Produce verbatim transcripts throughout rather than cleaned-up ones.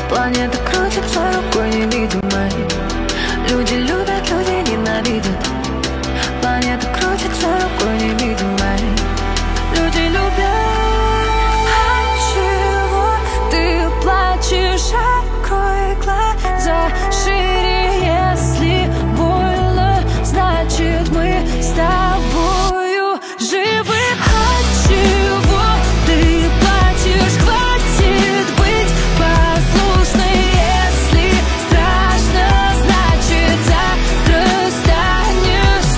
Планета крутится рукой невидимой. Люди любят, люди ненавидят. Планета крутится рукой невидимой. Люди любят. Отчего ты плачешь? Открой глаза шире. Если больно, значит мы с тобою живы. Отчего ты плачешь? Хватит быть послушной. Если страшно, значит завтра станешь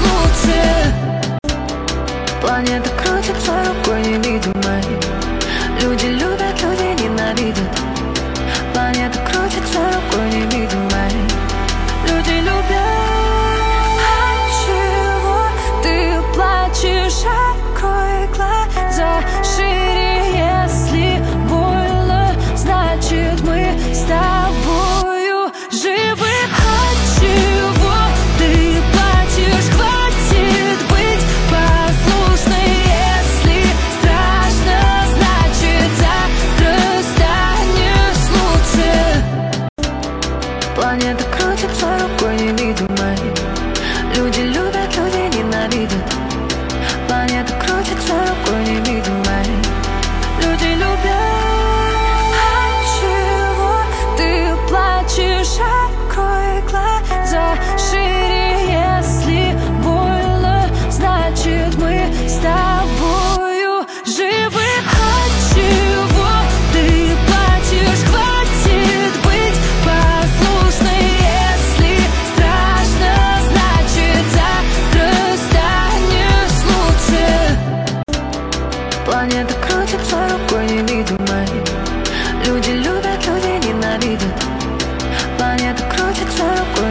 лучше. Планета крутится рукой невидимой. Люди любят, люди ненавидят. Планета крутится рукой невидимой. Люди любят. Отчего ты плачешь? Открой глаза шире. Если больно, значит мы с тобою живы. Отчего ты плачешь? Хватит быть послушной. Если страшно, значит завтра станешь лучше. Планета крутится рукой невидимой. Люди любят, люди ненавидят. Планета крутится рукой невидимой. Люди любят. Отчего ты плачешь? Открой глаза шире. Если больно, значит мы с тобою живы. Отчего ты плачешь? Хватит быть послушной. Если страшно, значит завтра станешь лучше. Планета крутится рукой невидимой. Люди любят, люди ненавидят. Планета крутится рукой невидимой. Люди любят. Отчего ты плачешь? Открой глаза шире. Если больно, значит мы с тобою живы. Отчего ты плачешь? Хватит быть послушной. Если страшно, значит завтра станешь лучше. Планета крутится рукой невидимой. Люди любят, люди ненавидят. Планета крутится рукой